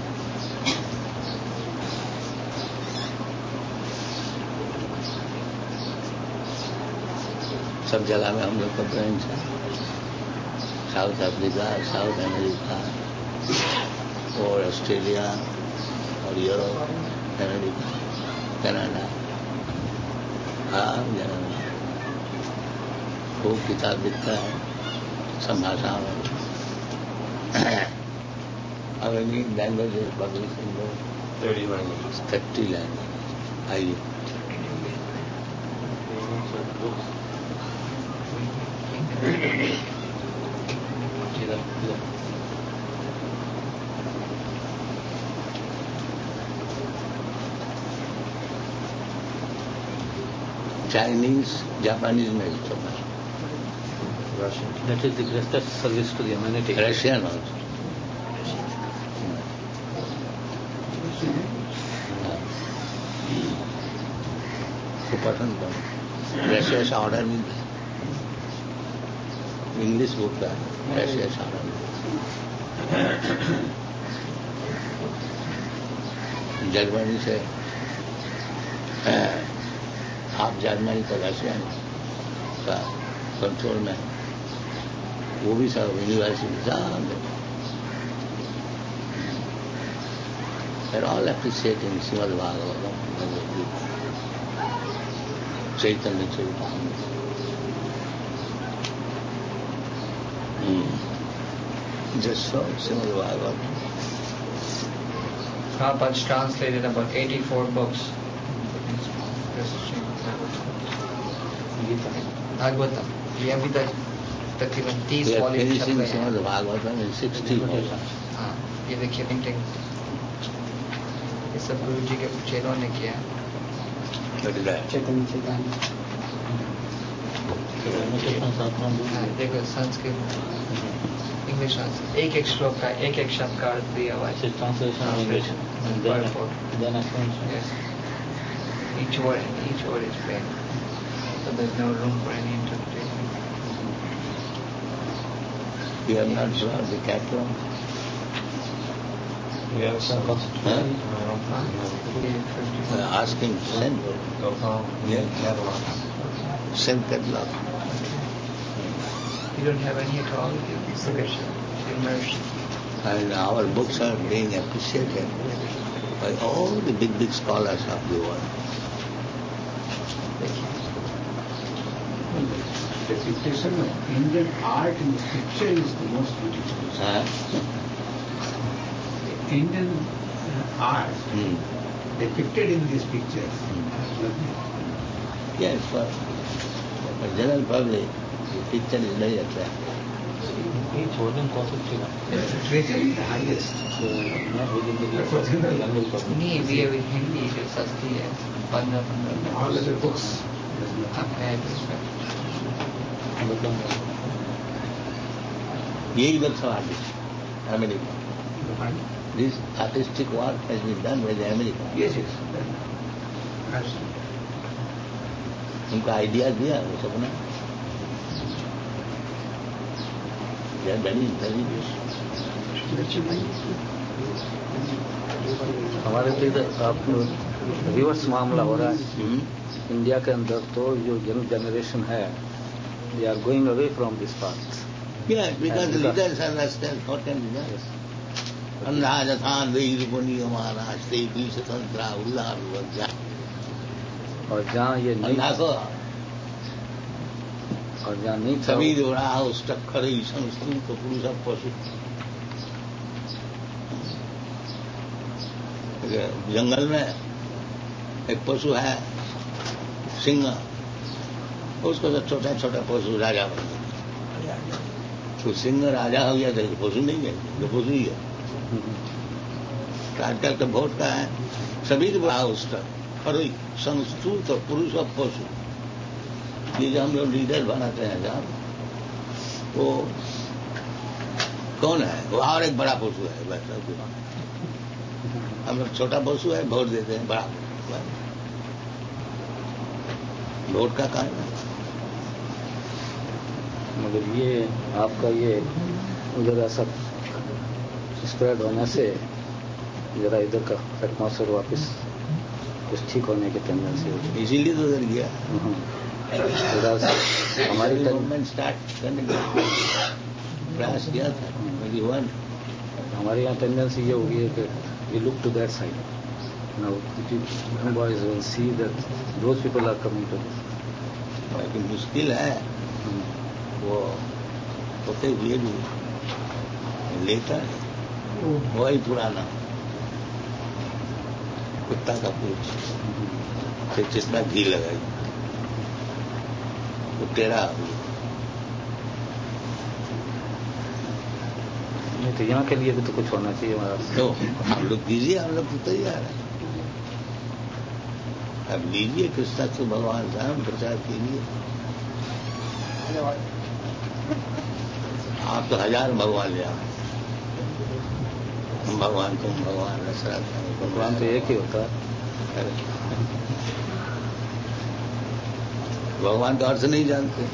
सब जगह में हम लोग का ब्रांच है, साउथ अफ्रीका, साउथ अमेरिका और ऑस्ट्रेलिया और यूरोप, अमेरिका, कनाडा, हर जगह में खूब किताब लिखता है सब भाषाओं में। अब English language publish in 30 language. आइए Chinese, Japanese में भी चलता है। Russian. That is the greatest service to the humanity. Russian also. को पसंद करो, रशिया से ऑर्डर मिलता है, इंग्लिश बुक का रशिया से ऑर्डर मिलता है, जर्मनी से हाफ जर्मनी तो रशिया का कंट्रोल में, वो भी सब यूनिवर्सिटी सब all appreciating Srimad Bhagavatam, Chaitanya Charitamrita. Just so Srimad Bhagavatam. Prabhupada's translated about 84 books. Bhagavatam. ये अभी तक तकरीबन 30 वॉल्यूम छप गए हैं। Bhagavatam in 60 volumes. हाँ, ये देखिए प्रिंटिंग, ये सब गुरु जी के चेलों ने किया। चैतन्य चैतन्य देखो संस्कृत, इंग्लिश एक एक श्लोक का एक एक शब्द का अर्थ दिया हुआ है। Each word is plain, so there's no room for any interpretation. You have not brought the catalog? Yes. Asking send. Yeah. Send catalog. You don't have any at all. Immersed. And our books are being appreciated by all the big scholars of the world. The depiction of Indian art in the scripture is the most beautiful. Indian art depicted in these pictures. Yes, for general public, the picture is very attractive. Each volume costs $300. Literature is the highest. Not within the reach of the general public. नहीं, we have in Hindi जो सस्ती है 15 All other books. यही लोग सवाल है America. This artistic work has been done by the America. Yes, yes. उनको idea दिया वो सब ना. They are very intelligent. हमारे तो इधर आप रिवर्स मामला हो रहा है. इंडिया के अंदर तो जो यंग जनरेशन है, they are going away from this path. Yeah, because the leaders understand what can be done. अन्ना जथान वैरुपनी हमारा स्त्री स्वतंत्र उल्लास. और जहाँ ये नहीं अन्ना और जहाँ नहीं था सभी रहा उष्टक खड़े संस्कृत पुरुष पशु. जंगल में एक पशु है सिंह, उसको तो छोटा छोटा पशु राजा बन गया. तो सिंह राजा हो गया तो पशु नहीं है, तो पशु ही है. आजकल तो वोट का है सभी रहा उष्टक खड़े संस्कृत पुरुष और पशु. ये जो हम लोग लीडर बनाते हैं साहब, वो कौन है? वो और एक बड़ा पशु है. बस हम लोग छोटा पशु है, वोट देते हैं. बड़ा वोट का कारण है. मगर ये आपका ये उधर ऐसा स्प्रेड होने से जरा इधर का एटमॉस्फेयर वापस कुछ ठीक होने की टेंडेंसी होगी. इसीलिए तो उधर गया. हमारी गवर्नमेंट स्टार्ट करने का प्रयास किया था. हमारे यहाँ टेंडेंसी ये होगी है कि we look to that side. Now the young boys will see that those people are coming to this. लेकिन मुश्किल है वो होते हुए भी लेता है. वही पुराना कुत्ता का पूछ से जितना घी लगाई वो टेढ़ा. नहीं तो यहाँ के लिए भी तो कुछ होना चाहिए हमारा. तो हम लोग दीजिए, हम लोग तो तैयार है. अब लीजिए कृष्ण से भगवान से हम प्रचार कीजिए. आप तो 1000 भगवान ले आओ. भगवान तुम भगवान दशरथ. भगवान तो एक ही होता है. भगवान का अर्थ नहीं जानते.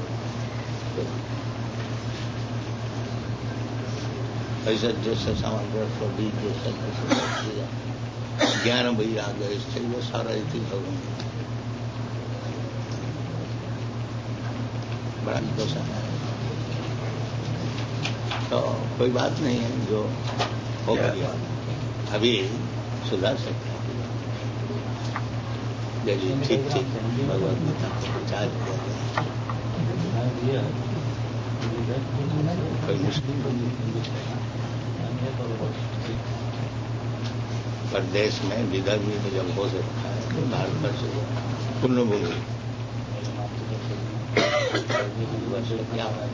ऐसा जैसे सामग्र बीज ज्ञान वैराग इससे वो सारा इति भगवान बड़ा दोषा है. तो कोई बात नहीं है, जो हो गया अभी सुधार सकते हैं. ठीक ठीक भगवत गीता प्रचार किया गया. कोई मुश्किल नहीं. प्रदेश में विदर्भ में जब हो सकता है तो भारत वर्ष पुण्य भूमि क्या है.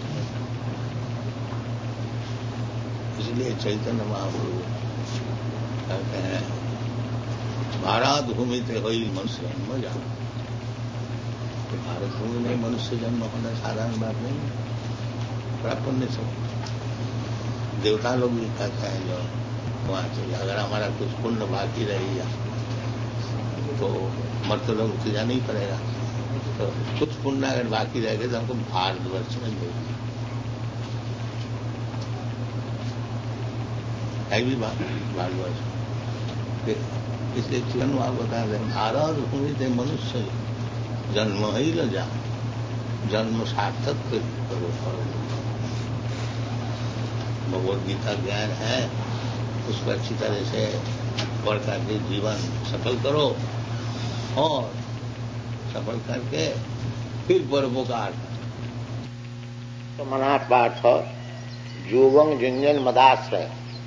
इसलिए चैतन्य महाप्रभु कहते हैं भारत भूमि ते होई मनुष्य जन्म जा. भारत भूमि में मनुष्य जन्म होना साधारण बात नहीं. बड़ा पुण्य सब. देवता लोग भी कहते हैं जो वहां से अगर हमारा कुछ पुण्य बाकी रहेगा तो मर्त्य लोग उसे जाना ही पड़ेगा. तो कुछ पुण्य अगर बाकी रहेगा तो हमको भारतवर्ष में मिलेगा. है भी बात भारतवर्ष. इसलिए चिकन वहां बता रहे भारत भूमि थे मनुष्य जन्म ही ल जा. जन्म सार्थक करो. भगवद गीता ज्ञान है, उसको अच्छी तरह से पढ़ करके जीवन सफल करो और सफल करके फिर परोपकार. तो मना पाठ जोवंग जिंजन मदाश्रय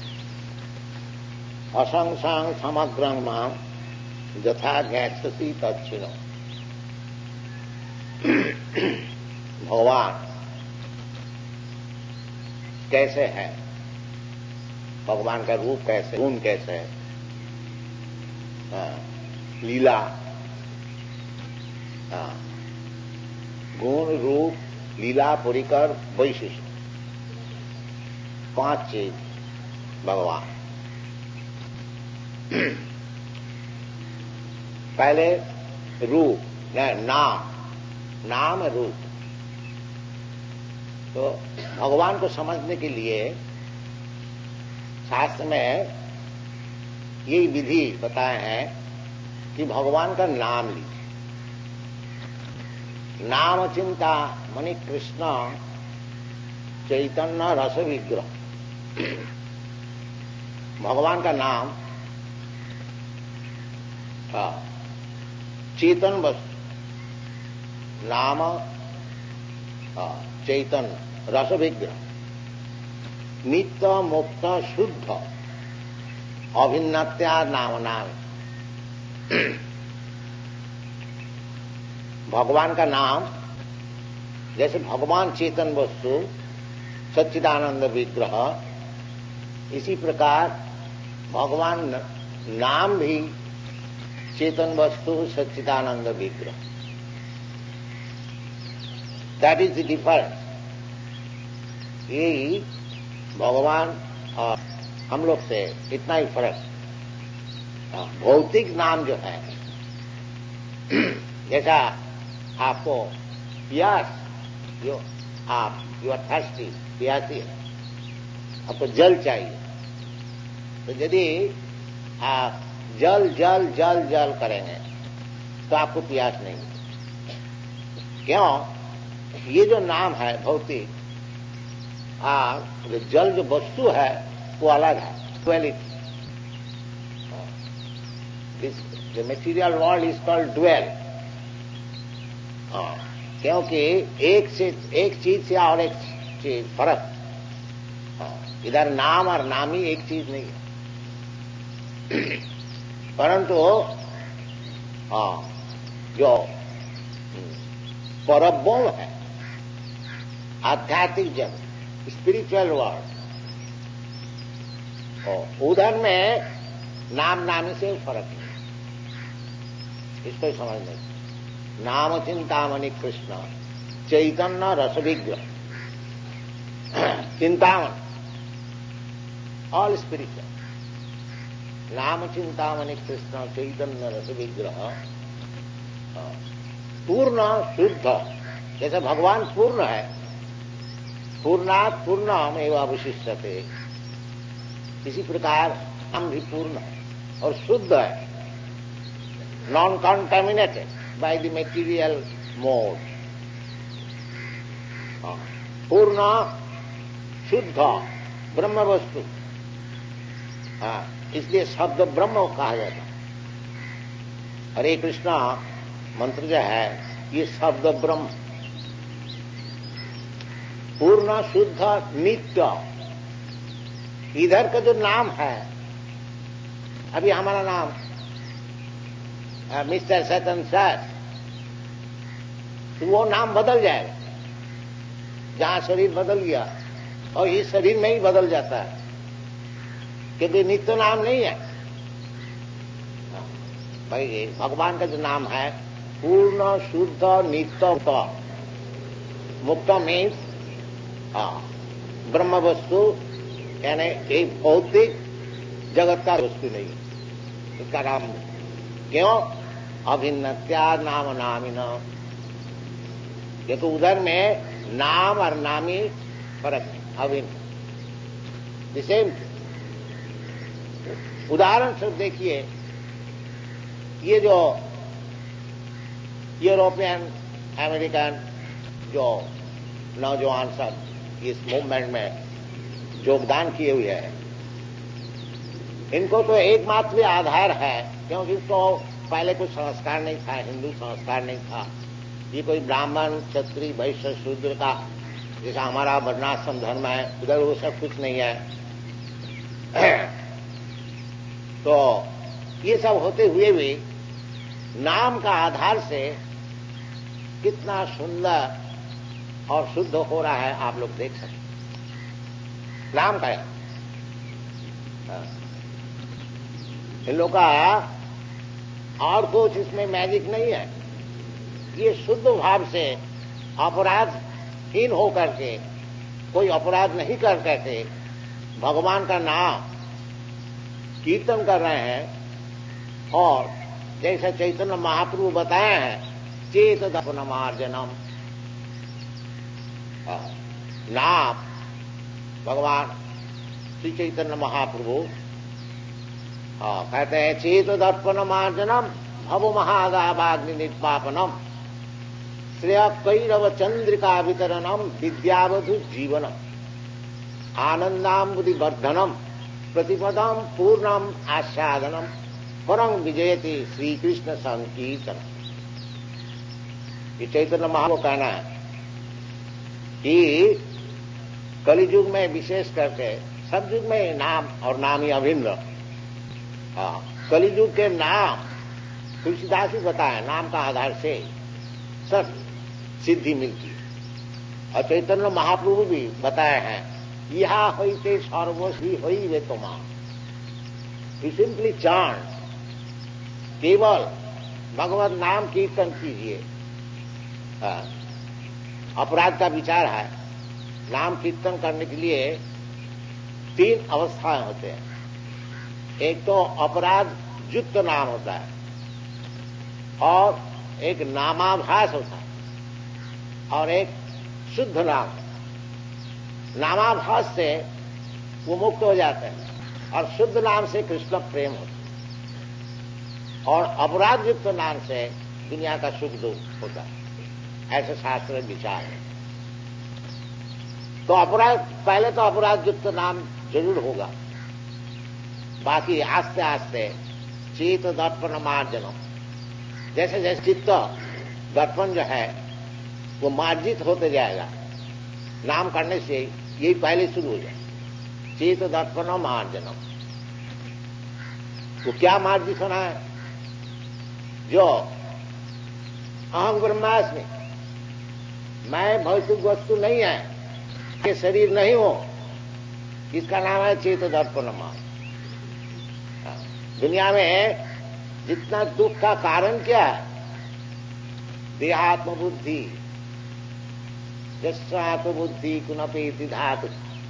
असंसांग समग्रंग मां यथा ज्ञासी तत्नो. भगवान कैसे है, भगवान का रूप कैसे, गुण कैसे है, लीला, गुण, रूप, लीला, परिकर, वैशिष्ट, 5 चीज भगवान। पहले रूप, नाम रूप। तो भगवान को समझने के लिए शास्त्र में यही विधि बताए हैं कि भगवान का नाम लीजिए। नाम चिंता मणि कृष्ण चैतन्य रस विग्रह। भगवान का नाम चेतन वस्तु, नाम चैतन्य रस विग्रह, नित्य मुक्त शुद्ध अभिन्नत्या नाम नाम। भगवान का नाम, जैसे भगवान चेतन वस्तु सच्चिदानंद विग्रह, इसी प्रकार भगवान नाम भी चेतन वस्तु सच्चिदानंद विग्रह। That is the difference. यही भगवान और हम लोग से इतना ही फर्क। भौतिक नाम जो है, जैसा आपको प्यास, जो आप यू आर थर्स्टी, प्यासी है, आपको जल चाहिए, तो यदि आप जल जल जल जल करेंगे तो आपको प्यास नहीं होगी। क्यों? ये जो नाम है भौतिक, जो जल जो वस्तु है वो अलग है, duality. The material world is called dual. क्योंकि एक चीज से और एक चीज फर्क। इधर नाम और नामी एक चीज नहीं है। परंतु जो परब्रह्म है, आध्यात्मिक जगत, स्पिरिचुअल वर्ल्ड, उधर में नाम नामी से फर्क नहीं। इसको समझने, नाम चिंतामणि कृष्ण चैतन्य रस विग्रह। चिंतामणि ऑल स्पिरिचुअल, नाम चिंतामणि कृष्ण चैतन्य रस विग्रह, पूर्ण शुद्ध। जैसे भगवान पूर्ण है, पूर्णात् पूर्णम एवं अवशिष्यते, इसी प्रकार हम भी पूर्ण है और शुद्ध है, non contaminated by the material mode. पूर्ण शुद्ध ब्रह्म वस्तु, इसलिए शब्द ब्रह्म कहा जाता है। हरे कृष्णा मंत्र जो है ये शब्द ब्रह्म, पूर्ण शुद्ध नित्य। इधर का जो नाम है, अभी हमारा नाम मिस्टर सतन सर, तो वो नाम बदल जाएगा। जहां शरीर बदल गया और इस शरीर में ही बदल जाता है, क्योंकि नित्य नाम नहीं है। भाई भगवान का जो नाम है पूर्ण शुद्ध नित्य मुक्त मीन्स ब्रह्म वस्तु, यानी एक भौतिक जगत का वस्तु नहीं, इसका नाम। क्यों? अभिन्नत्या नाम नामिन। देखो उधर में नाम और नामी फर्क नहीं, अभिन्न सेम। उदाहरण से देखिए, ये जो यूरोपियन अमेरिकन जो नौजवान सब इस मूवमेंट में योगदान किए हुए हैं, इनको तो एकमात्र आधार है, क्योंकि इसको पहले कुछ संस्कार नहीं था, हिंदू संस्कार नहीं था। ये कोई ब्राह्मण क्षत्रिय वैश्य शूद्र का जैसा हमारा वर्णाश्रम धर्म है, उधर वो सब कुछ नहीं है। तो ये सब होते हुए भी नाम का आधार से कितना सुंदर और शुद्ध हो रहा है, आप लोग देख सकते। नाम का है। इन लोग का और कुछ इसमें मैजिक नहीं है। ये शुद्ध भाव से अपराधहीन होकर के, कोई अपराध नहीं कर करके भगवान का नाम कीर्तन कर रहे हैं। और जैसे चैतन्य महाप्रभु बताए हैं, चेत दर्पणमार्जनम, नाम भगवान श्री चैतन्य महाप्रभु कहते हैं चेत दर्पणमार्जनम भव महागाभाग्नि निर्वापनम श्रेय कैरव चंद्रिका वितरणम विद्यावधु जीवनम आनंदाम्बुधि वर्धनम प्रतिपदम पूर्णम आस्वादनम परम विजयति श्री कृष्ण संकीर्तन। ये चैतन्य महाप्रभु कहना है कि कलियुग में विशेष करके, सब युग में नाम और नाम ही अभिन्न। कलियुग के नाम तुलसीदास ही बताए, नाम का आधार से सब सिद्धि मिलती है। और चैतन्य महाप्रभु भी बताए हैं, यहा होते सर्वश्री होई वे तुमा। यू सिंपली चांट, केवल भगवत नाम कीर्तन कीजिए। अपराध का विचार है, नाम कीर्तन करने के लिए 3 अवस्थाएं होते हैं। एक तो अपराध युक्त नाम होता है और एक नामाभास होता है और एक शुद्ध नाम। नामाभास से वो मुक्त हो जाते हैं और शुद्ध नाम से कृष्ण प्रेम होता है और अपराध युक्त नाम से दुनिया का सुख दुख होता है। ऐसे शास्त्र विचार है। तो अपराध, पहले तो अपराध युक्त नाम जरूर होगा, बाकी आस्ते आस्ते चित्त दर्पण मार्जनम, जैसे जैसे चित्त दर्पण जो है वो मार्जित होते जाएगा नाम करने से, यही पहले शुरू हो जाए। चित्त दर्पण मार्जनम, वो क्या मार्जित होना है? जो अहम ब्रह्मास्मि, मैं भौतिक वस्तु नहीं है, के शरीर नहीं हो, इसका नाम है चेत दर्पण मार्ग। दुनिया में जितना दुख का कारण क्या है? देहात्म बुद्धि, जस्वात्म बुद्धि कुनपेति धातु।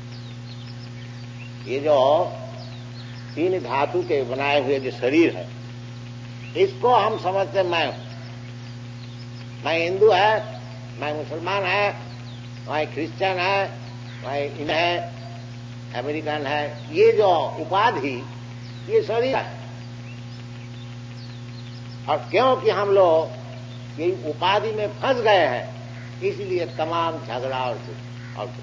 ये जो 3 धातु के बनाए हुए जो शरीर है, इसको हम समझते मैं हूं, मैं हिंदू है, मैं मुसलमान है, मैं क्रिश्चियन है, मैं इन है, अमेरिकन है। ये जो उपाधि, ये शरीर है। और क्योंकि हम लोग ये उपाधि में फंस गए हैं, इसलिए तमाम झगड़ा और दुख।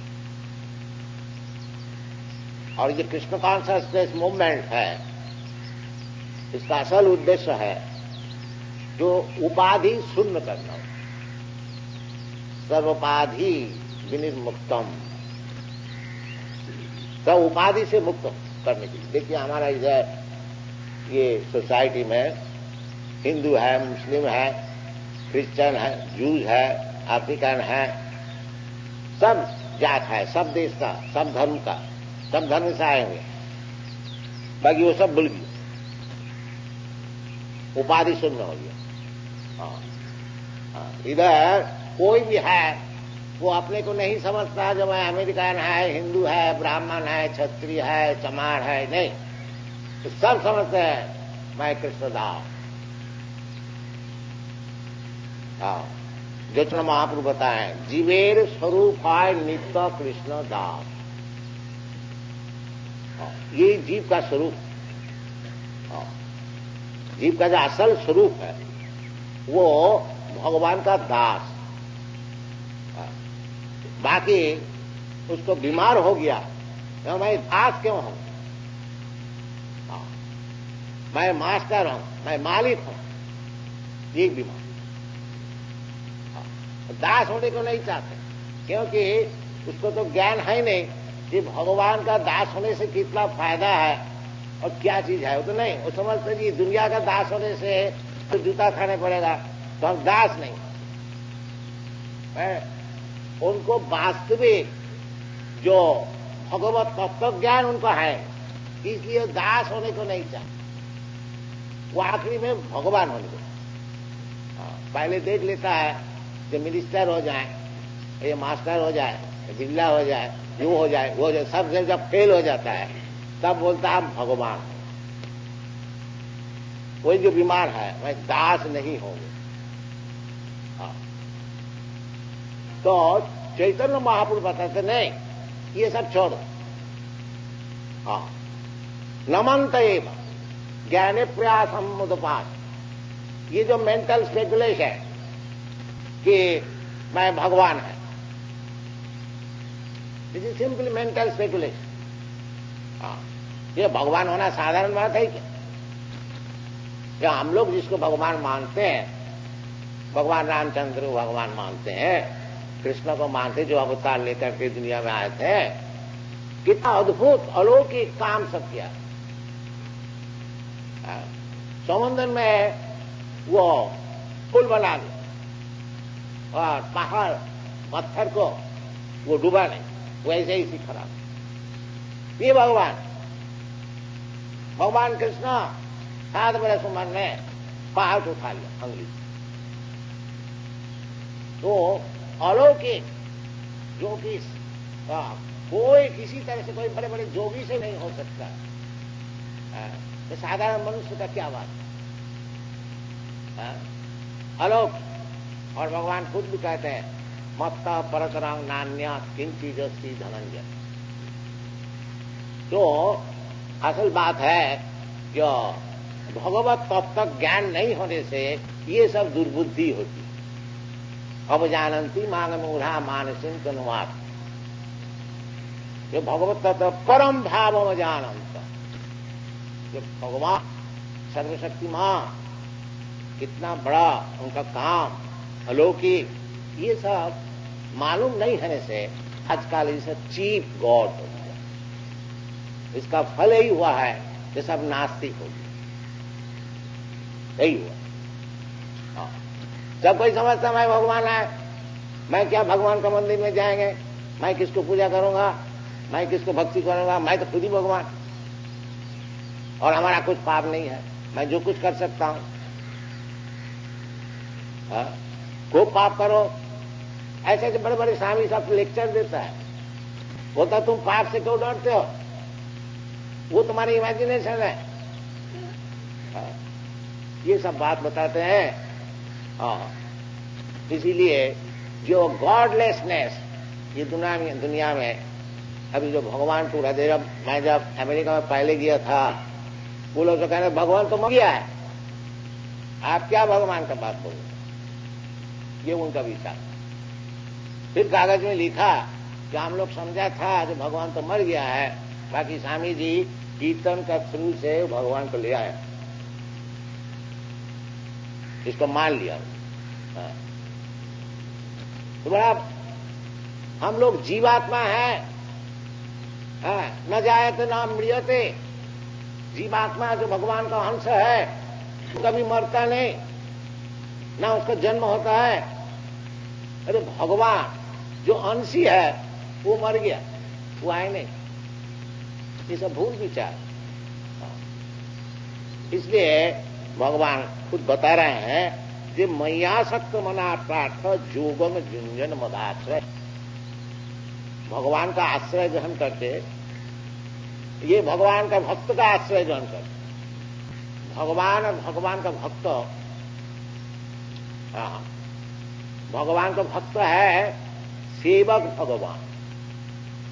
और ये कृष्ण कॉन्शियसनेस मूवमेंट है, इसका असल उद्देश्य है जो उपाधि शून्य करना, सर्वोपाधि विनिर्मुक्तम, सब उपाधि से मुक्त करने के लिए। देखिए हमारा इधर ये सोसाइटी में हिंदू है, मुस्लिम है, क्रिश्चियन है, जूज है, अफ्रीकन है, सब जात है, सब देश का, सब धर्म का, सब धर्म से आए हुए, बाकी वो सब भूल गए, उपाधि शून्य हो गया। इधर कोई भी है वो अपने को नहीं समझता जो मैं अमेरिकन है, हिंदू है, ब्राह्मण है, क्षत्रिय है, चमार है, नहीं, तो सब समझते हैं मैं कृष्णदास। जो महाप्रभु बताए, जीवेर स्वरूप है नित्य कृष्ण दास। ये जीव का स्वरूप, जीव का जो असल स्वरूप है वो भगवान का दास। बाकी उसको बीमार हो गया, तो मैं दास क्यों हूं, मैं मास्टर हूं, मैं मालिक हूं, ये बीमार। दास होने को नहीं चाहते, क्योंकि उसको तो ज्ञान है नहीं कि भगवान का दास होने से कितना फायदा है और क्या चीज है। वो तो नहीं, वो समझते कि दुनिया का दास होने से तो जूता खाने पड़ेगा, तो हम दास नहीं। उनको वास्तविक जो भगवत तत्व ज्ञान उनको है, इसलिए दास होने को नहीं चाहते, वो आखिरी में भगवान होने को पहले देख लेता है कि मिनिस्टर हो जाए, ये मास्टर हो जाए, बिल्ला हो जाए, यूं हो जाए, वो हो जाए, सब जब फेल हो जाता है तब बोलता है हम भगवान। कोई जो बीमार है वह दास नहीं होंगे। तो चैतन्य महापुरुष बताते नहीं, ये सब छोड़ो। नमंत एव ज्ञाने प्रयासम मुदपात, ये जो मेंटल स्पेकुलेशन है कि मैं भगवान है, this is simply mental speculation. ये भगवान होना साधारण बात है क्या? हम लोग जिसको भगवान मानते हैं, भगवान रामचंद्र को भगवान मानते हैं, कृष्ण को मानते जो अवतार लेकर के दुनिया में आए थे, कितना अद्भुत अलौकिक काम सब किया। समुद्र में वो पुल बना दिया और पहाड़ पत्थर को वो डूबा नहीं, वैसे ही खड़ा। ये भगवान कृष्ण 7 बरस उम्र में पहाड़ उठा लिया अंगुली। तो अलौकिक जो कि कोई किसी तरह से, कोई बड़े बड़े जोगी से नहीं हो सकता, तो साधारण मनुष्य का क्या बात है? अलौकिक। और भगवान खुद भी कहते हैं मत्ता परतरंग नान्या किंचिदस्ति धनंजय। तो असल बात है जो भगवत तत्व ज्ञान नहीं होने से ये सब दुर्बुद्धि होती है। अब जानती मांग मूढ़ा मानसिन तनुवात, जो भगवत तत्व परम भाव जानंत, जो भगवान सर्वशक्तिमान, कितना बड़ा उनका काम अलौकिक, ये सब मालूम नहीं होने से आजकल ये सब चीप गॉड हो गया। इसका फल यही हुआ है कि सब नास्तिक हो गए, यही हुआ। जब कोई समझता मैं भगवान है, मैं क्या भगवान का मंदिर में जाएंगे, मैं किसको पूजा करूंगा, मैं किसको भक्ति करूंगा, मैं तो खुद ही भगवान, और हमारा कुछ पाप नहीं है, मैं जो कुछ कर सकता हूं। को पाप करो, ऐसे ऐसे बड़े बड़े स्वामी सब लेक्चर देता है, बोलता तुम पाप से क्यों डरते हो, वो तुम्हारी इमेजिनेशन है। ये सब बात बताते हैं। इसीलिए जो गॉडलेसनेस ये दुनिया में अभी जो भगवान को हृदय, मैं जब अमेरिका में पहले गया था, वो लोग तो कहने भगवान तो मर गया है, आप क्या भगवान का बात बोल रहे, ये उनका विचार। फिर कागज में लिखा कि हम लोग समझा था कि भगवान तो मर गया है, बाकी स्वामी जी कीर्तन का थ्रू से भगवान को ले आया, इसको मान लिया। तो बड़ा हम लोग जीवात्मा है, न जायते न मृत्यते, जीवात्मा जो भगवान का अंश है वो कभी मरता नहीं, ना उसका जन्म होता है। अरे भगवान जो अंशी है वो मर गया, वो आए नहीं, ये सब भूल विचार। इसलिए भगवान खुद बता रहे हैं कि मैयासक्त मना प्रार्थ जोगम झुंझन मदाश्रय, भगवान का आश्रय ग्रहण करते, ये भगवान का भक्त का आश्रय ग्रहण करते। भगवान का भक्त, भगवान का भक्त है सेवक भगवान,